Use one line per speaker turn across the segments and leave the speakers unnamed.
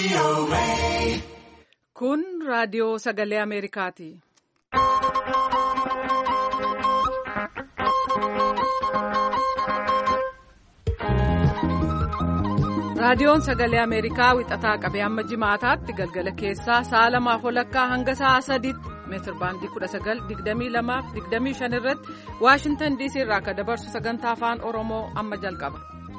Kun raadiyoo sagalee Ameerikaati. Raadiyoon sagalee Ameerikaa wixataa qabee hamma jimaataatti galgala keessaa sa'a 2:00 hanga sa'a 3:00 meetir baandii 19:22-25 irratti Waashingtan DC irraa akka dabarsu sagantaa afaan Oromoo amma jalqaba.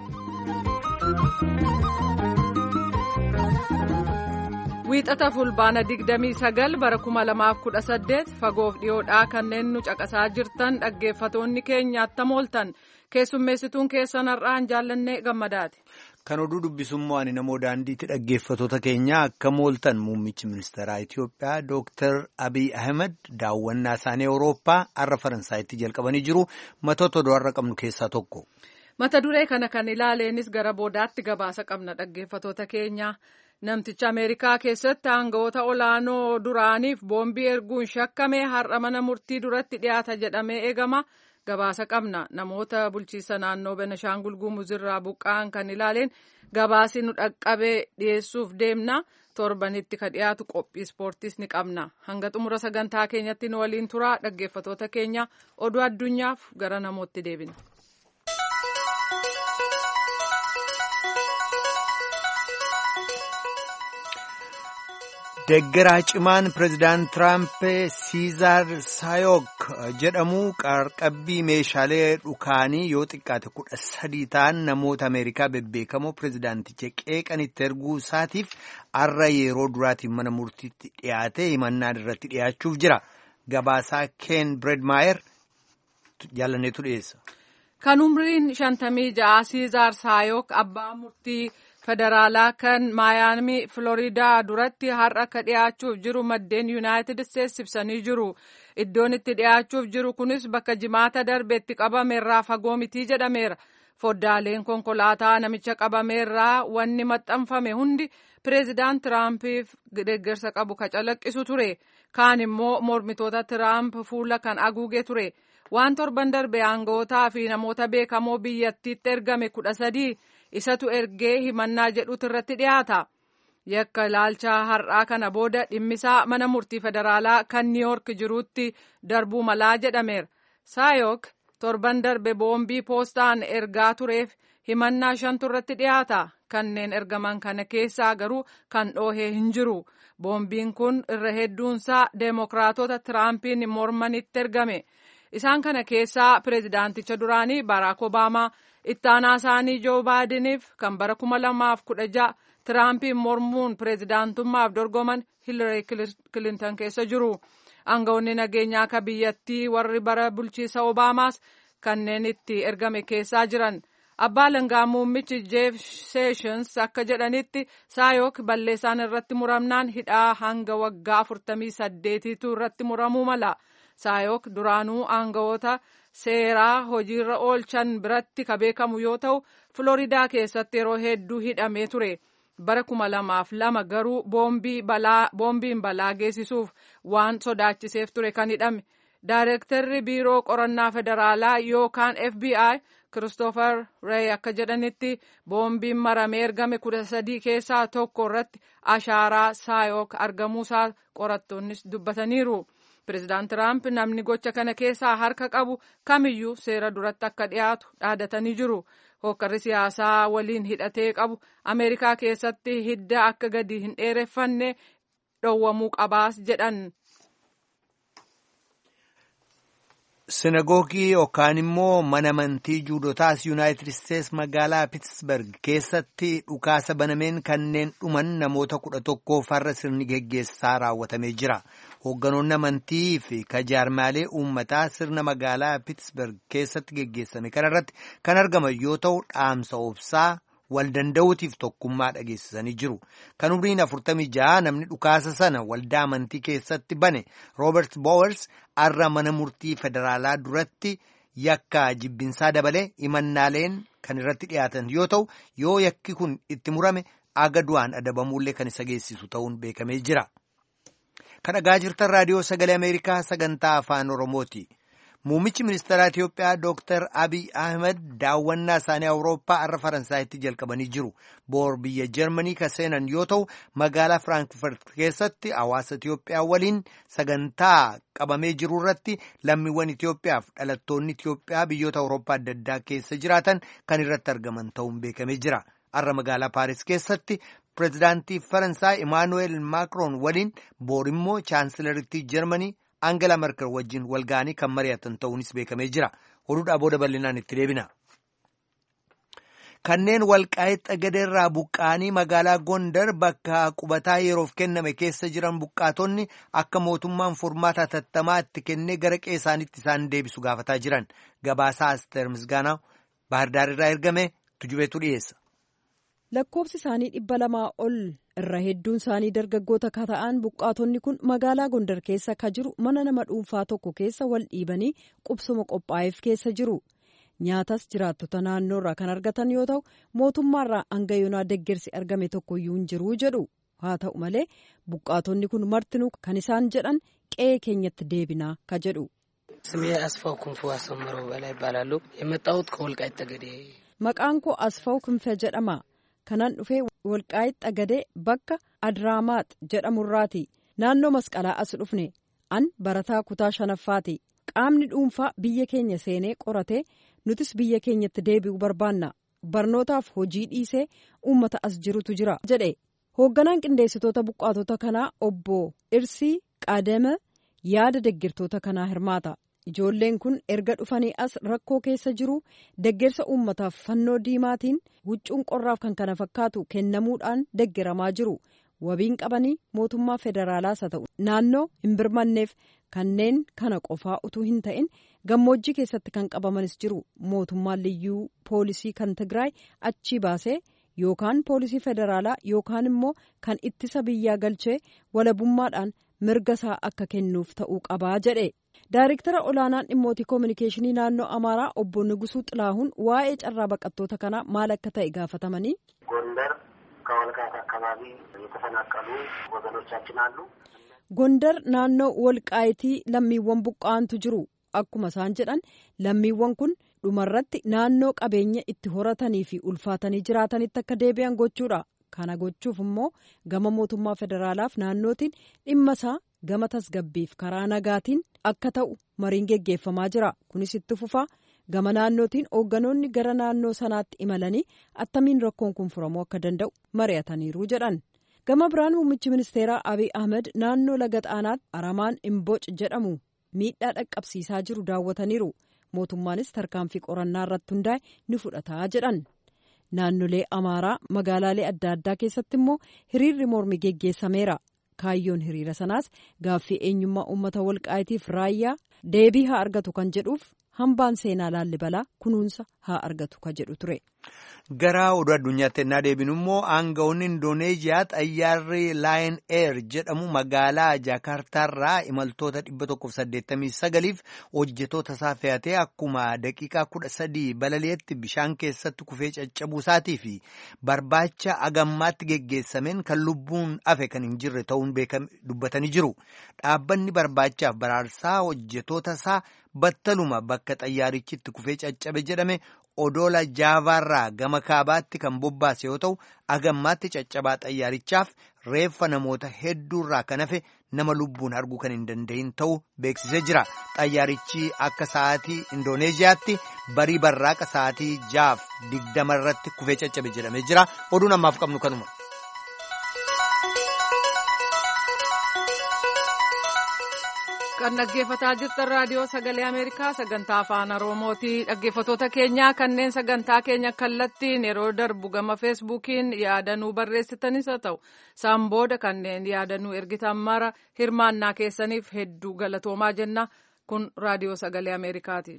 Wiixata fulbaana 29 bara 2018 fagoof dhiyoodhaa kanneen nu caqasaa jirtan dhaggeeffatoonni keenya attam ooltan keessummeessituun keessan har'aan jaallannee gammadaati.
Kan oduu dubbisummaa ani namoo daandiitti dhaggeeffatoota keenya akka mooltan muummichi ministeeraa Itiyoophiyaa Dr. Abiy Ahmed daawwannaa isaanii Awurooppaa har'a Faransaayitti jalqabanii jiru. Matoota oduu har'a qabnu keessaa tokko.
Mata duree kana kan ilaaleenis gara boodaatti gabaasa qabna dhaggeeffatoota keenya. Namticha Ameerikaa keessatti aangawoota olaanoo duraaniif boombii erguun shakkame har'a mana murtii duratti dhiyaata jedhamee eegama. Gabaasa qabna namoota bulchiisa naannoo Benashaangul Gumuz irraa buqqa'an kan ilaaleen gabaasi nu dhaqqabee dhiyeessuuf deemna. Torbanitti ka dhiyaatu qophii ispoortiis ni qabna. Hanga xumura sagantaa keenyatti nu waliin turaa dhaggeeffatoota keenya oduu addunyaaf gara namootti deebina.
Deeggaraa cimaan pireezidaant Tiraamp Siizaar Saayok jedhamu qarqabbii meeshaalee dhukaanii yoo xiqqaate 13 ta'an namoota Ameerikaa bebbeekamoo pireezidaanticha qeeqanitti erguu isaatiif har'a yeroo duraatiin mana murtiitti dhiyaate himannaan irratti dhiyaachuuf jira. Gabaasaa Ken Bredmaayer jaalanneetu dhiyeessa.
Kan umriin 56 Siizaar Saayok abbaa murtii federaalaa kan Maayaamii Filoriidaa duratti har'a akka dhiyaachuuf jiru maddeen Yuunaayitid Isteetsi ibsanii jiru. Iddoon itti dhiyaachuuf jiru kunis bakka jimaata darbeetti qabameerraa fagoo mitii jedhameera. Foddaaleen konkolaataa namicha qabameerraa wanni maxxanfame hundi pireezidaant Tiraampiif deeggarsa qabu ka calaqqisu ture. Kaan immoo mormitoota Tiraamp fuula kan haguuge ture. Waan torban darbe aangawootaa fi namoota beekamoo biyyattiitti ergame 13 isatu ergee himannaa jedhutu irratti dhiyaata. Yakka ilaalchaa har'aa kana booda dhimmisaa mana murtii federaalaa kan Niiyork jiruutti darbuu malaa jedhameera. Saayok torban darbe boombii poostaan ergaa tureef himannaa 5 irratti dhiyaata. Kanneen ergaman kana keessaa garuu kan dhoohee hin jiru. Boombiin kun irra hedduunsaa deemokiraatota Tiraampiin mormanitti ergame. Isaan kana keessaa pireezidaanticha duraanii Baraak Obaamaa, itti aanaa isaanii Joo Baayideniif kan bara 2016 Tiraampiin mormuun pireezidaantummaaf dorgoman Hiilari Kilintan keessa jiru. Aangawoonni nageenyaa akka biyyattii warri bara bulchiisa Obaamaas kanneen itti ergame keessaa jiran. Abbaa Langaa muummichi Jeef Seeshins akka jedhanitti Saayok balleessaan irratti muramnaan hidhaa hanga waggaa 48tu irratti muramuu mala. Saayok duraanuu aangawoota seeraa hojiirra oolchan biratti ka beekamu yoo ta'u Filoriidaa keessatti yeroo hedduu hidhamee ture. Bara 2002 garuu boombiin balaa geessisuuf waan sodaachiseef ture kan hidhame. Daayirektarri biiroo qorannaa federaalaa yookaan FBI Christopher Wray akka jedhanitti boombiin maramee ergame 13 keessaa tokko irratti ashaaraa Saayok argamuusaa qorattoonnis dubbataniiru. Pireezidaant Tiraamp namni gocha kana keessaa harka qabu kamiyyuu seera duratti akka dhiyaatu dhaadatanii jiru. Hokkarri siyaasaa waliin hidhatee qabu Ameerikaa keessatti hidda akka gadi hin dheereffanne dhowwamuu qabaas jedhan.
Sinagoogii yookaan immoo mana amantii juudotaas Yuunaayitid Isteetsi magaalaa Piitsberg keessatti dhukaasa banameen kanneen dhuman namoota 11 farra sirni geggeessaa raawwatamee jira. Hoogganoonni amantii fi jaarmaalee uummataa sirna magaalaa Piitsberg keessatti geggeessame kanarratti kan argaman yoo ta'u dhaamsa obsaa wal danda'uutiif tokkummaa dhageessisanii jiru. Kan umriin 46 namni dhukaasa sana waldaa amantii keessatti bane Roobert Bowers har'a mana murtii federaalaa duratti yakka jibbinsaa dabalee himannaaleen kan irratti dhiyaatan yoo ta'u yoo yakki kun itti murame aga du'aan adabamuullee kan isa geessisu ta'uun beekamee jira. Kan dhagaa jirtan raadiyoo sagalee Ameerikaa sagantaa afaan Oromooti. Muummichi ministeeraa Itiyoophiyaa Dr. Abiy Ahmed daawwannaa isaanii Awurooppaa har'a Faransaayitti jalqabanii jiru. Boor biyya Jarmanii kan seenan yoo ta'u, magaalaa Firaankfurt keessatti hawaasa Itiyoophiyaa waliin sagantaa qabamee jiru irratti lammiiwwan Itiyoophiyaaf dhalattoonni Itiyoophiyaa biyyoota Awurooppaa adda addaa keessa jiraatan kan irratti argaman ta'uun beekamee jira. Har'a magaalaa Paaris keessatti pireezidaantii Faransaay Imaanuweel Maakroon waliin boor immoo chaansilarittii Jarmanii Angela Merkel wajjin walga'anii kan mari'atan ta'uunis beekamee jira. Oduudhaa booda bal'inaan itti deebina. Kanneen Walqaayit Xagadeerraa buqqa'anii magaalaa Gondar bakka qubataa yeroof kenname keessa jiran buqqaatonni akka mootummaan furmaata hatattamaa itti kennee gara qe'ee isaaniitti isaan deebisu gaafataa jiran. Gabaasaa Asteer Misgaanaa Baahirdaarraa ergame Tujubeetu dhiyeessa.
Lakkoofsi isaanii 200 ol irra hedduun isaanii dargaggoota ka ta'an buqqaatonni kun magaalaa Gondar keessa ka jiru mana nama dhuunfaa tokko keessa wal dhiibanii qubsuma qophaa'eef keessa jiru. Nyaatas jiraattota naannoorraa kan argatan yoo ta'u mootummaarraa hanga yoonaa deeggarsi argame tokkoyyuu hin jiru jedhu. Haa ta'u malee buqqaatonni kun martinuu kan isaan jedhan qe'ee keenyatti deebinaa ka jedhu. Maqaan koo Asfaw Kunfee jedhama. Kanan dhufee Walqaayit Xagadee bakka Adraamaat jedhamurraati. Naannoo masqalaa as dhufne. An barataa kutaa 5ffaati. Qaamni dhuunfaa biyya keenya seenee qoratee nutis biyya keenyatti deebi'uu barbaanna. Barnootaaf hojii dhiisee uummata as jirutu jira jedhe. Hoogganaan qindeessitoota buqqaatota kanaa obbo Irsii Qaadame yaada deeggartoota kanaa hirmaata. Ijoolleen kun erga dhufanii as rakkoo keessa jiru deeggarsa uummataaf fannoo diimaatiin huccuun qorraaf kan kana fakkaatu kennamuudhaan deeggaramaa jiru. Wabiin qabanii mootummaa federaalaas haa ta'u naannoo hin birmanneef kanneen kana qofaa utuu hin ta'in gammoojjii keessatti kan qabamanis jiru. Mootummaan liyyuu poolisii kan Tigraay achii baasee yookaan poolisii federaalaa yookaan immoo kan ittisa biyyaa galchee walabummaadhaan mirga isaa akka kennuuf ta'uu qabaa jedhe. Daayrektara olaanaan dhimmoota koominikeeshinii naannoo Amaaraa obbo Nugusuu Xilaahuun waa'ee carraa baqattoota kanaa maal akka ta'e gaafatamanii.
Gondar ከወልቃይት አካባቢ የተፈናቀሉ ወገኖቻችን አሉ.
Gondar naannoo Walqaayitii lammiiwwan buqqa'antu jiru. Akkuma isaan jedhan lammiiwwan kun dhumarratti naannoo qabeenya itti horatanii fi ulfaatanii jiraatanitti akka deebi'an gochuudha. Kana gochuuf immoo gama mootummaa federaalaaf naannootiin dhimma isaa gama tasgabbiif karaa nagaatiin akka ta'u mariin geggeeffamaa jira. Kunis itti fufaa gama naannootiin hoogganoonni gara naannoo sanaatti imalanii attamiin rakkoon kun furamuu akka danda'u mari'ataniiru jedhan. Gama biraan muummichi ministeeraa Abiy Ahmed naannoo laga Xaanaatti Aramaan Imboc jedhamu miidhaa dhaqqabsiisaa jiru daawwataniiru. Mootummaanis tarkaanfii qorannaa irratti hundaa'e ni fudhataa jedhan. Naannolee Amaaraa magaalaalee adda addaa keessatti immoo hiriirri mormii geggeessameera. Kaayyoon hiriira sanaas gaaffii eenyummaa uummata Walqaayitiif raayyaa deebii haa argatu kan jedhuuf hambaan seenaa Laallibalaa kunuunsa haa argatu kan jedhu ture.
Gara oduu addunyaatti ennaa deebinu immoo aangawoonni Indooneeziyaa xayyaarri Lion Air jedhamu magaalaa Jaakaartaarraa imaltoota 189f hojjetoota isaa fe'atee akkuma daqiiqaa 13 balali'etti bishaan keessatti kufee caccabuu isaatii fi barbaacha agammaatti geggeessameen kan lubbuun hafe kan hin jirre ta'uun dubbatanii jiru. Dhaabbanni barbaachaaf baraarsaa hojjetoota isaa battaluma bakka xayyaarichitti kufee caccabe jedhame odoola jaavaarraa gama kaabaatti kan bobbaase yoo ta'u agammaatti caccabaa xayyaarichaaf reeffa namoota hedduurraa kan hafe nama lubbuun arguu kan hin danda'in ta'uu beeksisee jira. Xayyaarichi akka sa'aatii Indooneeziyaatti barii barraaqa sa'aatii 6:20 irratti kufee caccabe jedhamee jira. Oduun ammaaf qabnu kanuma.
Kan dhaggeeffataa jirtan raadiyoo sagalee Ameerikaa sagantaa afaan Oromooti. Dhaggeeffatoota keenyaa kanneen sagantaa keenya kallattiin yeroo darbu gama feesbuukiin yaadanuu barreessitanis haa ta'u isaan booda kanneen yaadanuu ergitan mara hirmaannaa keessaniif hedduu galatoomaa jenna. Kun raadiyoo sagalee Ameerikaati.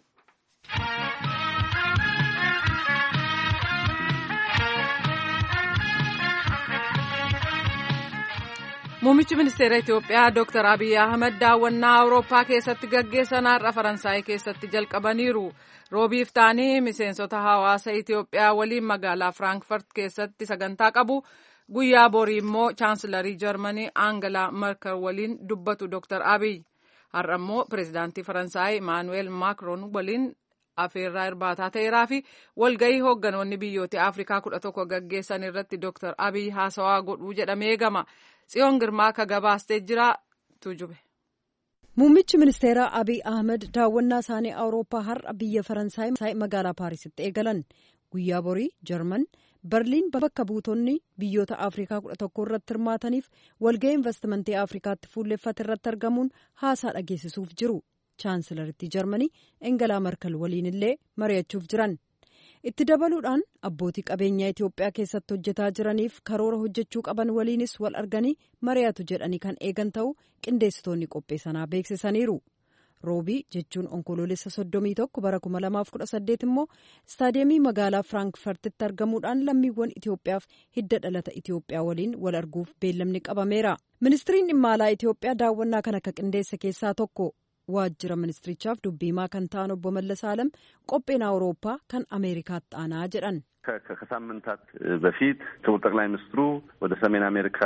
Muummichi ministeera Itiyoophiyaa Dr. Abiy Ahmed daawwannaa Awurooppaa keessatti gaggeessan har'a Faransaay keessatti jalqabaniiru. Roobiif ta'anii miseensota hawaasa Itiyoophiyaa waliin magaalaa Firaankfurt keessatti sagantaa qabu. Guyyaa borii immoo chaansilarii Jarmanii Angela Merkel waliin dubbatu Dr. Abiy. Har'a immoo pireezidaantii Faransaay Emmanuel Macron waliin afeerraa irbaataa ta'eeraa fi walgahii hoogganoonni biyyoota Afrikaa 11 gaggeessan irratti Dr. Abiy haasawaa godhuu jedhamee eegama. Tsiyoon Girmaa ka gabaastee jira tujube.
Muummichi ministeeraa Abiy Ahmed daawwannaa isaanii Awurooppaa har'a biyya Faransaay magaalaa Paarisitti eegalan. Guyyaa borii Jarman Berliin bakka buutonni biyyoota Afrikaa 11 irratti hirmaataniif walgahii investimentii Afrikaatti fuulleffate irratti argamuun haasaa dhageessisuuf jiru. Chaansilaritti Jarmanii Engelaa Merkel waliin illee mari'achuuf jiran. Itti dabaluudhaan abbootii qabeenyaa Itoophiyaa keessatti hojjetaa jiraniif karoora hojjechuu qaban waliinis wal arganii mari'atu jedhanii kan eegan ta'uu qindeessitoonni qophee sanaa beeksisaniiru. Roobii jechuun onkoloolessa 31 bara 2018 immoo istaadiyeemii magaalaa Firaankfartitti argamuudhaan lammiiwwan Itoophiyaaf hidda dhalata Itoophiyaa waliin wal arguuf beellamni qabameera. Ministiriin dhimma alaa Itoophiyaa daawwannaa kana akka qindeesse keessaa tokko. Waajjira ministirichaaf dubbiimaa kan ta'an obbo Mallas Alam qopheen Awurooppaa kan Ameerikaatti aanaa jedhan.
ከሳምንታት በፊት ክቡር ጠቅላይ ሚኒስትሩ ወደ ሰሜን አሜሪካ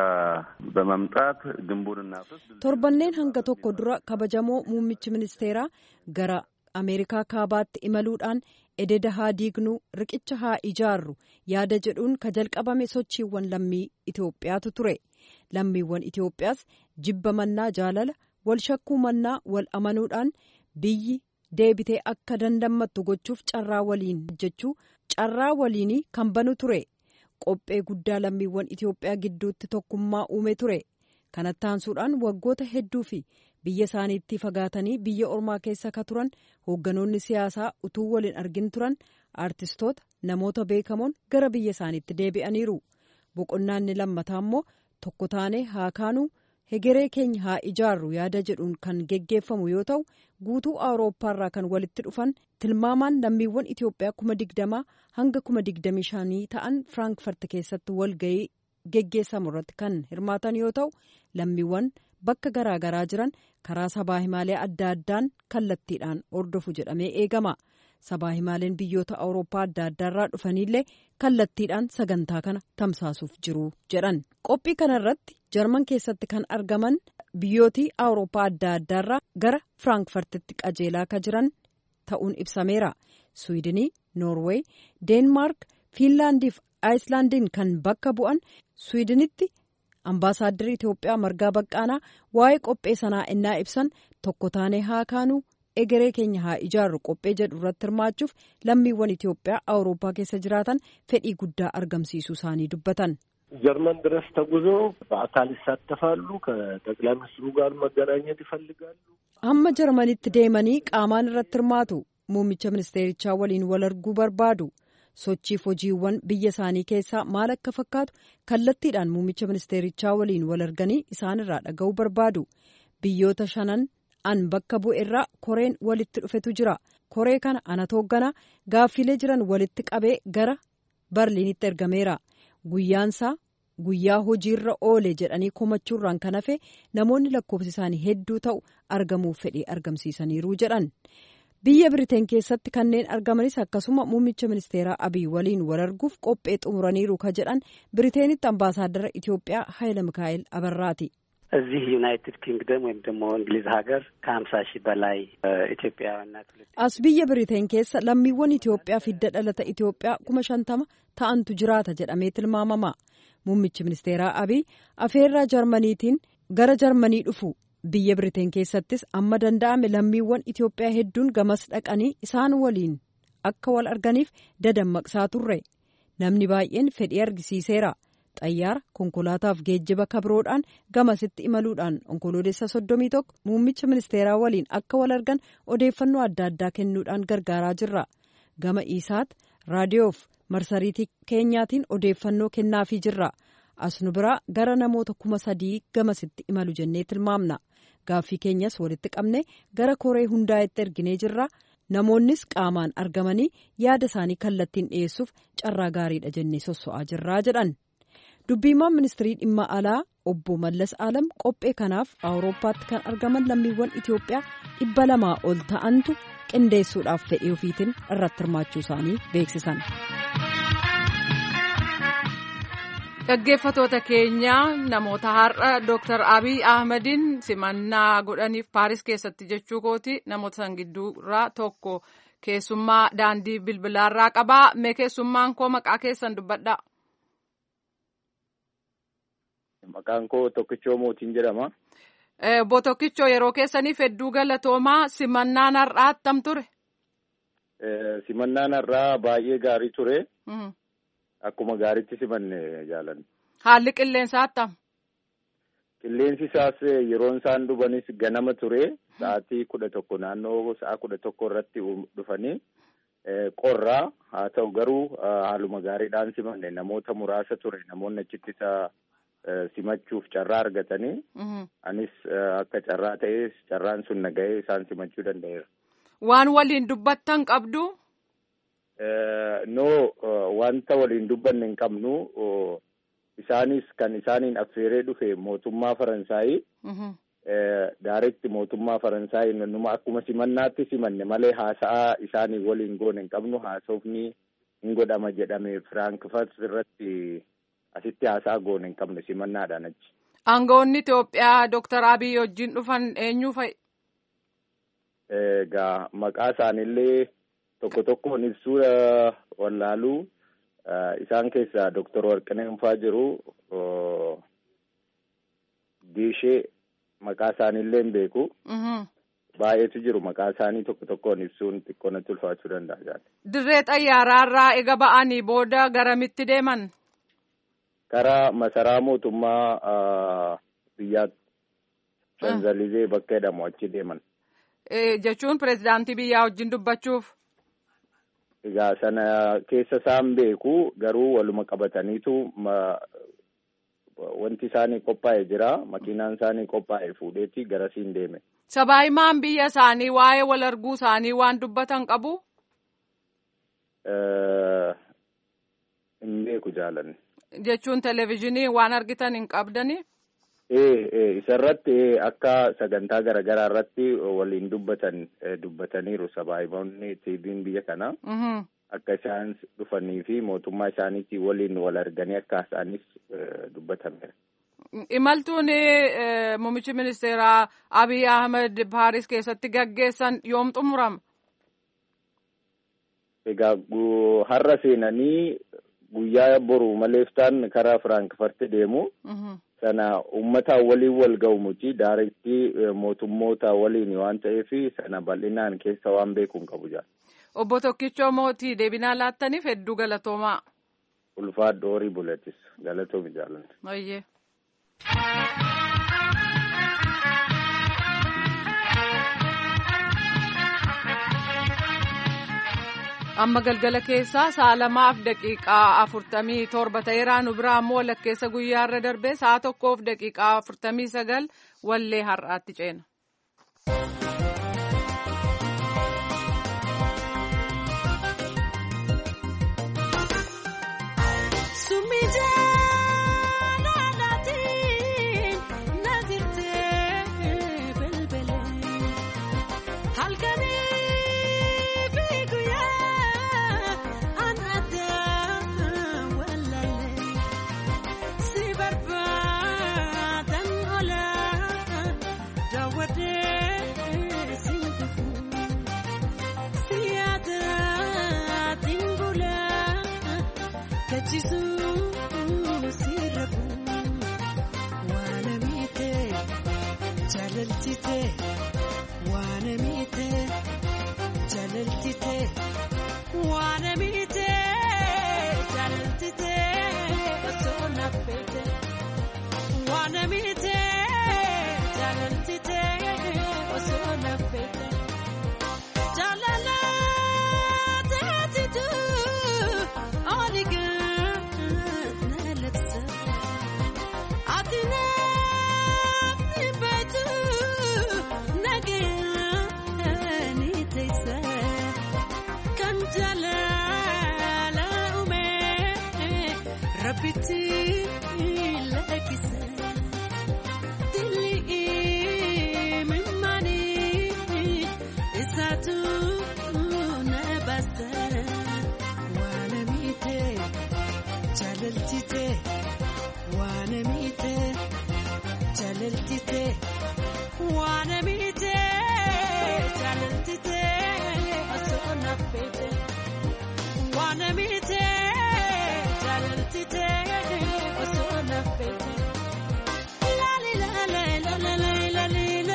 በመምጣት ግንቡንና
torbanneen hanga tokko dura kabajamoo muummichi ministeeraa gara Ameerikaa kaabaatti imaluudhaan ededa haa diignu riqicha haa ijaarru yaada jedhuun ka jalqabame sochiiwwan lammii Itoophiyaatu ture. Lammiiwwan Itoophiyaas jibba mannaa jaalala wal shakkuu mannaa wal amanuudhaan biyyi deebitee akka dandammattu gochuuf carraa waliin hojjechuu carraa waliinii kan banu ture. Qophee guddaa lammiiwwan Itoophiyaa gidduutti tokkummaa uume ture. Kanatti aansuudhaan waggoota hedduu fi biyya isaaniitti fagaatanii biyya ormaa keessa ka turan hoogganoonni siyaasaa utuu waliin argin turan aartistoota namoota beekamoon gara biyya isaaniitti deebi'aniiru. Boqonnaanni lammataa immoo tokko taanee haa kaanuu hegeree keenya haa ijaarru yaada jedhuun kan geggeeffamu yoo ta'u guutuu Awurooppaarraa kan walitti dhufan tilmaamaan lammiiwwan Itoophiyaa 20,000 hanga 25,000 ta'an Firaankfart keessatti walgahii geggeessamu irratti kan hirmaatan yoo ta'u lammiiwwan bakka garaa garaa jiran karaa sabaa himaalee adda addaan kallattiidhaan hordofu jedhamee eegama. Sabaa himaaleen biyyoota Awurooppaa adda addaarraa dhufanillee kallattiidhaan sagantaa kana tamsaasuuf jiru jedhan. Qophii kanarratti Jarman keessatti kan argaman biyyooti Awurooppaa adda addaarraa gara Firaankfartitti qajeelaa ka jiran ta'uun ibsameera. Swiidinii, Noorweey, Deenmaark, Fiinlaandii fi Aayislaandiin kan bakka bu'an Swiidinitti ambaasaaddarri Itoophiyaa Margaa Baqqaanaa waa'ee qophee sanaa innaa ibsan tokko taanee haa kaanuu egeree keenya haa ijaarru qophee jedhu irratti hirmaachuuf lammiiwwan Itoophiyaa Awurooppaa keessa jiraatan fedhii guddaa argamsiisuu isaanii dubbatan.
ጀርመን ድረስ ተጉዞ በአካል ይሳተፋሉ። ከጠቅላይ ሚኒስትሩ ጋር መገናኘት ይፈልጋሉ።
amma Jarmanitti deemanii qaamaan irratti hirmaatu. Muummicha ministeerichaa waliin wal arguu barbaadu. Sochiif hojiiwwan biyya isaanii keessaa maal akka fakkaatu kallattiidhaan muummicha ministeerichaa waliin wal arganii isaanirraa dhaga'uu barbaadu. Biyyoota 5 an bakka bu'erraa koreen walitti dhufetu jira. Koree kana anatu hoogganaa gaaffilee jiran walitti qabee gara Berliinitti ergameera. Guyyaansaa guyyaa hojiirra oole jedhanii komachuurraan kan hafe namoonni lakkoofsi isaanii hedduu ta'u argamuuf fedhii argamsiisaniiru jedhan. Biyya Biriteen keessatti kanneen argamanis akkasuma muummicha ministeeraa Abiy waliin wal arguuf qophee xumuraniiru ka jedhan Biriteenitti ambaasaadara Itoophiyaa Hayila Mikaa'el Abarraati.
እዚህ ዩናይትድ ኪንግደም ወይም ደግሞ እንግሊዝ ሀገር ከ50,000 በላይ ኢትዮጵያውያንና
as biyya Biriteen keessa lammiiwwan Itoophiyaa hidda dhalata Itoophiyaa 50,000 ta'antu jiraata jedhamee tilmaamama. Muummichi ministeeraa Abiy afeerraa Jarmaniitiin gara Jarmanii dhufu. Biyya Biriteen keessattis amma danda'ame lammiiwwan Itoophiyaa hedduun gamas dhaqanii isaan waliin akka wal arganiif dadammaqsaa turre. Namni baay'een fedhii argisiiseera. Xayyaara konkolaataaf geejjiba kabroodhaan gamasitti imaluudhaan onkoloolessa 31 muummicha ministeeraa waliin akka wal argan odeeffannoo adda addaa kennuudhaan gargaaraa jirra. Gama isaat raadiyoof marsariitii keenyaatiin odeeffannoo kennaafii jirra. Asnu biraa gara namoota 3,000 gamasitti imalu jennee tilmaamna. Gaaffii keenyas walitti qabne gara koree hundaa'etti erginee jirra. Namoonnis qaamaan argamanii yaada isaanii kallattiin dhiyeessuuf carraa gaariidha jennee sosso'aa jirraa jedhan. Dubbiimaan ministirii dhimma alaa obbo Mallas Alam qophee kanaaf Awurooppaatti kan argaman lammiiwwan Itoophiyaa 200 ol ta'antu qindeessuudhaaf fedhii ofiitiin irratti hirmaachuu isaanii beeksisan.
Dhaggeeffatoota keenya namoota har'a Dr. Abiy Ahmediin simannaa godhaniif Paaris keessatti jechuu kooti namoota san gidduurraa tokko keessummaa daandii bilbilaarraa qabaa. Mee keessummaan koo maqaa keessan dubbadhaa.
Maqaan koo Tokkichoo Mootiin jedhama.
Obbo Tokkichoo yeroo keessaniif hedduu galatoomaa. Simannaan har'aa attam ture?
Simannaan har'aa baay'ee gaarii ture. Akkuma gaariitti simanne jaalanne.
Haalli qilleensaa attam?
Qilleensi isaas yeroon isaan dhufanis ganama ture. Sa'aatii 11 naannoo sa'a 11 irratti dhufanii qorraa haa ta'u garuu haaluma gaariidhaan simanne namoota muraasa ture namoonni achitti simachuuf carraa argatanii anis akka carraa ta'es carraan sun nagahee isaan simachuu danda'eera.
Waan waliin dubbattan qabdu?
Wanta waliin dubbanne hin qabnu. Isaanis kan isaaniin affeeree dhufe mootummaa Faransaayii. Daaretti mootummaa Faransaayii numa akkuma simannaatti simanne malee haasa'aa isaanii waliin goone hin qabnu. Haasofni hin godhama jedhame Firaankfurt irratti asitti haasa'aa goone hin qabnu simannaadhaan achi.
Aangawoonni Itoophiyaa Dr. Abiy wajjin dhufan eenyu fa'i?
Egaa maqaa isaaniillee tokkoon ibsuu wallaaluu isaan keessaa Dr. Warqinee Hunfaa jiru. Diishee maqaa isaaniillee hin beeku. Baay'eetu jiru maqaa isaanii tokkoon ibsuun xiqqoo natti ulfaachuu danda'a.
Dirree xayyaaraarraa ega ba'anii booda garamitti deeman?
Karaa masaraa mootummaa biyyaa Shanzalizee bakka jedhamu achi deeman.
Jechuun pirezidaantii biyyaa wajjin dubbachuuf?
Egaa sana keessa isaan beeku garuu waluma qabataniitu wanti isaanii qophaa'e jira. Makiinaan isaanii qophaa'e fuudheetti garasiin deeme.
Sabaahimaan biyya isaanii waa'ee wal arguu isaanii waan dubbatan qabu?
Hin beeku jaalanne.
Jechuun televezyiinii waan argitan hin qabdani?
Isarratti akka sagantaa garaagaraa irratti waliin dubbataniiru sabaayimoonni TV'n biyya kana. Akka isaan dhufanii fi mootummaa isaaniitii waliin wal arganii akka isaanis dubbatameera.
Imaltuun muummichi ministeeraa Abiy Ahmed Paaris keessatti gaggeessan yoom xumurama?
Egaa har'a seenanii guyyaa boru maleeftaan karaa Firaankfurt deemu. Sana uummataan waliin wal ga'u miti daaretti mootummoota waliin waan ta'eef sana bal'inaan keessa waan beeku hin qabu jaa.
Obbo Tokkichoo Mootii deebinaa laattaniif hedduu galatoomaa.
Ulfaadhu horii buletis galatoomi jaalladha.
Baay'ee. Amma galgala keessaa sa'a 2:47 ta'eera. Nu biraa immoo walakkeessa guyyaarra darbee sa'a 1:49 wallee har'aatti ceena.
Jalaltite waanamite jalaltite waanamite jalaltite asona fete waanamite jalaltite asona fete la la la la la la la la la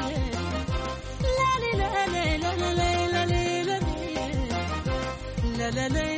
la la la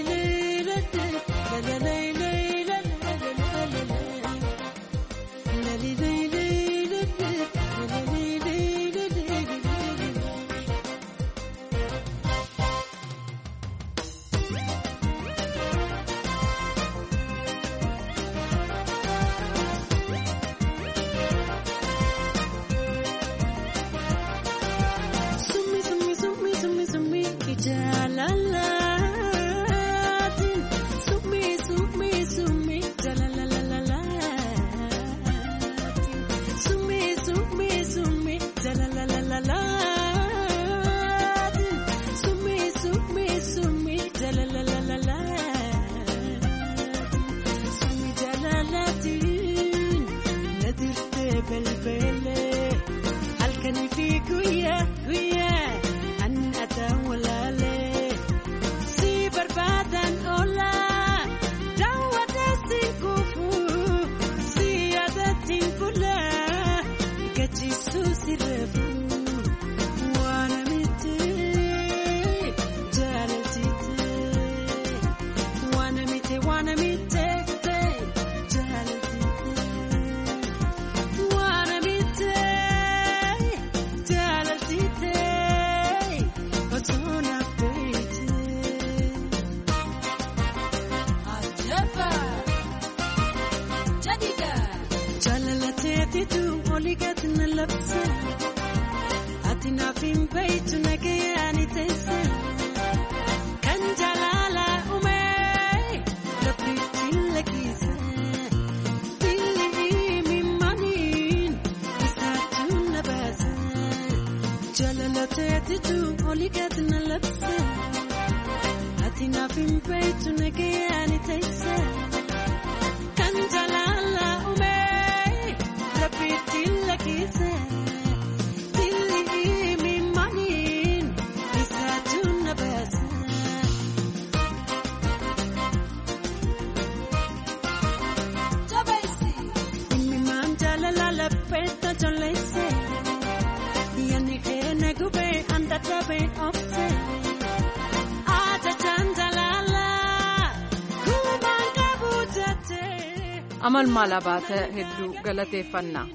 Amal Malabaata hedduu galateeffannaa.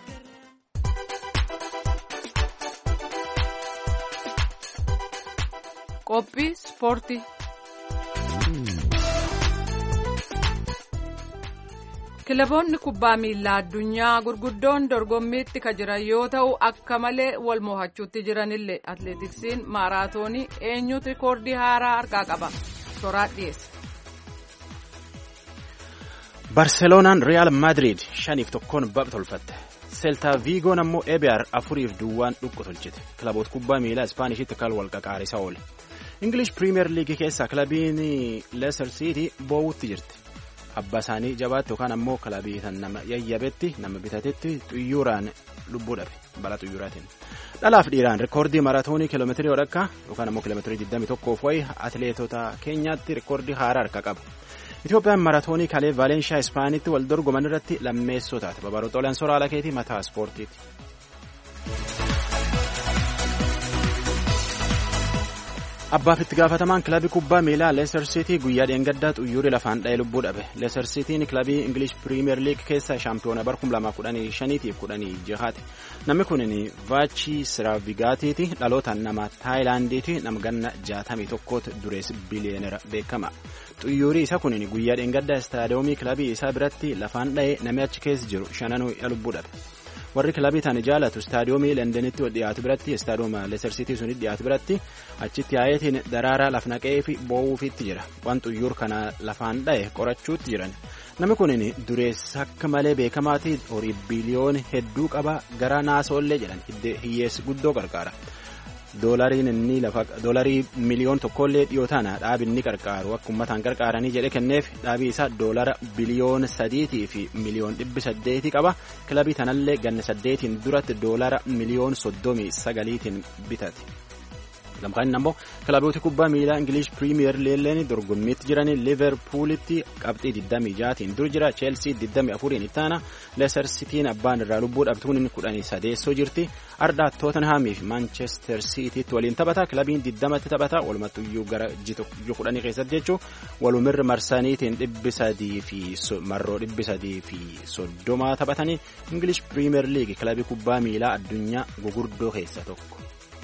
Qophii ispoortii. Kilaboonni kubbaa miilaa addunyaa gurguddoon dorgommiitti ka jiran yoo ta'u akka malee wal mo'achuutti jiranillee atleetiksiin maaraatoonii eenyutu rikoordii haaraa harkaa qaba. Soraa dhiyeessa.
Barseloonaan Real Madrid 5-1 bab tolfatte. Celta Vigoon ammoo EBR 4-2 dhuqqu tolchite. Kilaboota kubbaa miilaa Ispaanishatti kal wal qaqaarisaa oole. English Premier League keessaa kilabiin Leicester City boo'uutti jirti. Abbaa isaanii jabaatti yookaan ammoo kilabii tan nama yayyabetti nama bitatetti xuyyuuraan lubbuu dhabe balaa xuyyuuraatiin. Dhalaaf dhiiraan rikoordii maraatoonii kiiloomeetirii hodhakkaa yookaan ammoo kiiloomeetirii 21 wayi atileetota Keenyaatti rikoordii haaraa harka qaba. Itoophiyaan maraatoonii kalee Vaalenshaa Ispaanitti wal dorgoman irratti lammeessoo taate. Babaroota Soraala keetii mataa ispoortiiti. Abbaaf itti gaafatamaan kilabii kubbaa miilaa Leicester City guyyaa dheengaddaa xuyyuurii lafaan dha'ee lubbuu dhabe. Leicester Cityin kilabii English Premier League keessaa shaampiyoona bara 2015-16ti. Namni kun Vaachi Siraavigaatiiti. Dhalootaan nama Taayilaandiiti. Nama ganna 61 durees biliyeenera beekama. Xuyyuurii isa kun guyyaa dheengaddaa istaadiyoomii kilabii isaa biratti lafaan dha'ee namni achi keessa jiru shananuu lubbuu dhabe. Warri kilabii tani jaalatu istaadiyoomii Londonitti dhiyaatu biratti istaadiyooma Leicester City sunitti dhiyaatu biratti achitti yaayetiin daraaraa laf naqee fi boo'uufiitti jira. Waan xuyyuur kana lafaan dha'e qorachuutti jiran. Namni kun dureessa akka malee beekamaati horii biliyoon hedduu qaba gara naasollee jedhan hiyyeessi guddoo gargaara. doolariin inni doolarii miliyoon tokkollee dhiyoo tana dhaabi inni qarqaaru akka ummataan qarqaaranii jedhe kenneef dhaabii isaa doolara biliyoon 3 fi miliyoon 800 qaba. Kilabii tanallee ganna 8 duratti doolara miliyoon 39 bitate. Lamqaan ammoo kilaboota kubbaa miilaa English Premier League dorgommiitti jiran Liverpoolitti qabxii 26 dur jira. Chelsea 24 ittaana. Leicester City abbaan irraa lubbuu dhabtuun 13 jirti. Ardaa Tottenham fi Manchester City waliin taphata. Kilabiin 20 taphata. Walumattuyyuu gara ji'a 10 keessatti jechuun walumirra marsaniitiin 300 fi marroo 330 taphatanii English Premier League kilabii kubbaa miilaa addunyaa gugurdoo keessa tokko.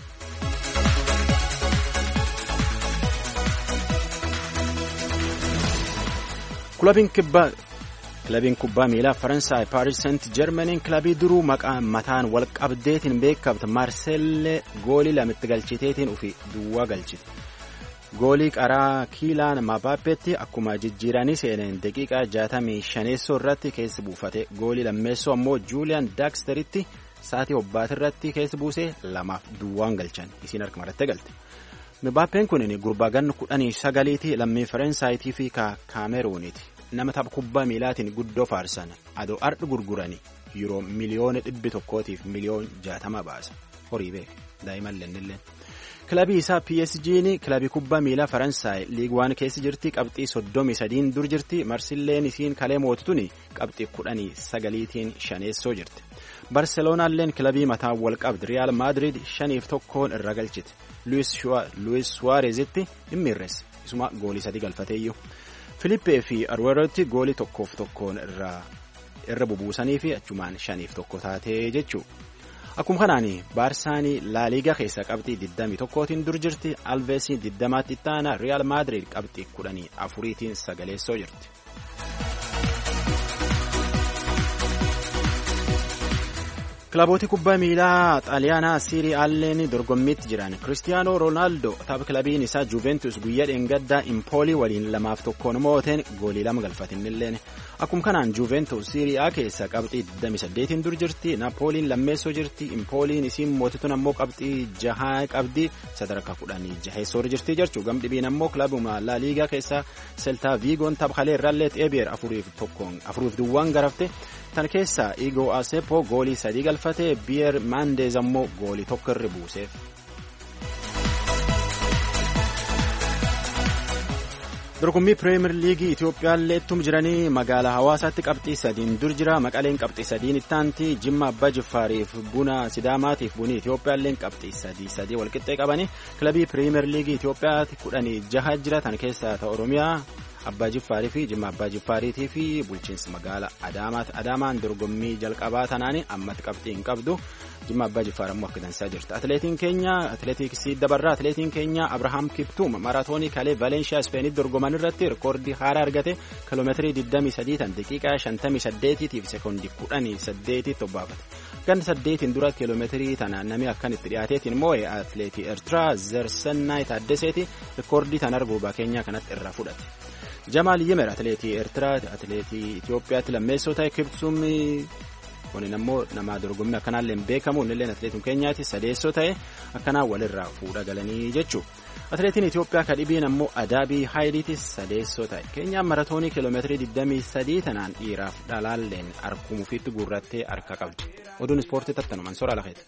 Kilabiin kubbaa miilaa Faransaay Paris Saint-Germain kilabii duruu maqaa mataan wal qabdeetiin beekamte Marseille goolii lamitti galchiteetiin ofii duwwaa galchite. Goolii qaraa Kiilaan Mbaappeetti akkuma jijjiiranii seeneen daqiiqaa 65 irratti keessa buufate. Goolii lammeessoo ammoo Julian Draxleritti sa'aatii hobbaati irratti keessa buusee 2-2 galchan. Isiin harka marattee galte. Mbaappeen kun gurbaa ganna 19 lammii Faransaaytii fi Kaameruuniiti. Nama tapha kubbaa miilaatiin guddoo faarsan adoo ardhi gurguranii yeroo miliyoona 100 fi miliyoona 60 baasa. Horii beeka daa'iman lennilleen. Kilabii isaa PSG'n kilabii kubbaa miilaa Faransaay Ligue 1 keessa jirti. Qabxii 33 dur jirti. Marsilleen isiin kalee mootituun qabxii 19tiin shaneessoo jirti. Barcelonaalleen kilabii mataa wal qabdi Real Madrid 5-1 irra galchite. Luis Suwarezitti dhimmiirreesse. Isuma goolii 3 galfateeyyuu. Filippee fi Arweerotti goolii 1-1 irra bubuusanii fi achumaan 5-1 taatee jechuudha. Akkuma kanaan Baarsaanii La Liga keessa qabxii 21tiin dur jirti. Alveesii 20tti ittaana. Real Madrid qabxii 14tiin sagaleessoo jirti. Kilabooti kubbaa miilaa Xaaliyaanaa Serie A'leen dorgommiitti jiran. Cristiano Ronaldo tapha kilabiin isaa Juventus guyyaa dheengaddaa Impoolii waliin 2-1 mooteen goolii 2 galfatinilleen. Akkuma kanaan Juventus Serie A keessa qabxii 28tiin dur jirti. Napooliin lammeessoo jirti. Impooliin isiin mootituun ammoo qabxii 6 qabdi. Sadarkaa 16 jirti jechuudha. Gamdhibiin ammoo kilabuma La Liga keessa Celta Vigoon tapha kalee irraallee Eber 4-2 garafte. Tan keessa Igo Asepo goolii 3 galfate. Biyer Mandez ammoo goolii 1 irra buuseef. Dorgommii Premier League Itoophiyaallee ittum jiranii magaalaa Hawaasaatti qabxii 3 dur jira. Maqaleen qabxii 3 ittaanti. Jimma Abbaa Jiffaariif Buna Sidaamaatiif Buni Itoophiyaalleen qabxii 3 walqixxee qabanii. Kilabii Premier League Itoophiyaatti 16 jira. Tan keessa ta Oromiyaa Abbaa Jiffaarii fi Jimma Abbaa Jiffaariitii fi bulchiinsa magaalaa Adaamaati. Adaamaan dorgommii jalqabaa tanaani ammatti qabxii hin qabdu. Jimma Abbaa Jiffaar ammoo akka dansaa jirti. Atileetiksii dabarraa atileetiin keenya Abrahaam Kiptuum maraatoonii kalee Valeenshiyaa Ispeenitti dorgoman irratti rikoordii haaraa argate kiiloomeetirii 23 tan daqiiqaa 58 tiif sekoondii 18 tobbaafate. Ganna 8 dura kiiloomeetirii tana namni akkanitti dhiyaateetiin moo'ee atileetii Eertiraa Zersennaay Taaddaseeti rikoordii tan arguubaa keenya kanatti irraa fudhate. Jamaal Yemer atileetii Eertiraa atileetii Itoophiyaatti lammeessoo ta'e Kiptuum kun ammoo nama dorgommii akkanaallee beekamu innillee atileetiin keenyaatti sadeessoo ta'e akkanaa walirraa fuudha galanii jechuudha. Atileetiin Itoophiyaa kadhibiin ammoo Adaabii Haayiliitti sadeessoo ta'e. Keenyaan maratoonii kiiloomeetirii 23 tanaan dhiiraaf dhalaalleen harkumuufiitti guurrattee harka qabdi. Oduun ispoortii tattanuman soora lafeeti.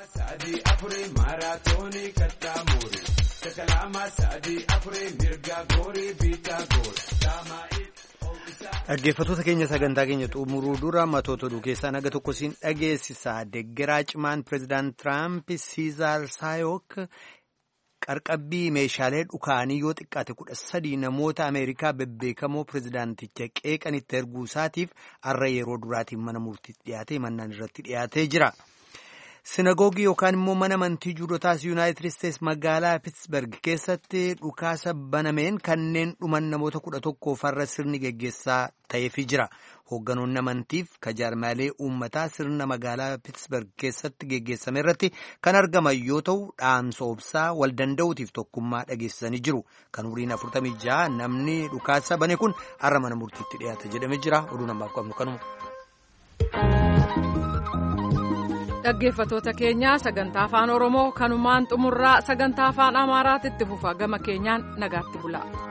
Dhaggeeffattoota keenya sagantaa keenya xumuruu dura matoota oduu keessaa naga tokko siin dhageessisaa. Deeggaraa cimaan pireezidaant Tiraamp Siizaar Saayok qarqabbii meeshaalee dhukaanii yoo xiqqaate 13 namoota Ameerikaa bebbeekamoo pireezidaanticha qeeqanitti erguu isaatiif har'a yeroo duraatiin mana murtiitti dhiyaatee mannaan irratti dhiyaatee jira. Sinagoogii yookaan immoo mana amantii Juudotaas Yuunaayitid Isteets magaalaa Pittsburgh keessatti dhukaasa banameen kanneen dhuman namoota 11 farra sirni geggeessaa ta'eefii jira. Hoogganoonni amantiif kajaarmaalee uummataa sirna magaalaa Pittsburgh keessatti geggeessame irratti kan argaman yoo ta'u dhaamsa obsaa wal danda'uutiif tokkummaa dhageessisanii jiru. Kan umriin 46 namni dhukaasa bane kun har'a mana murtiitti dhiyaata jedhamee jira. Oduu namaaf qabnu kanuma.
Dhaggeeffattoota keenya sagantaa afaan Oromoo kanumaan xumurraa sagantaa afaan Amaaraatti itti fufa gama keenyaan nagaatti bula.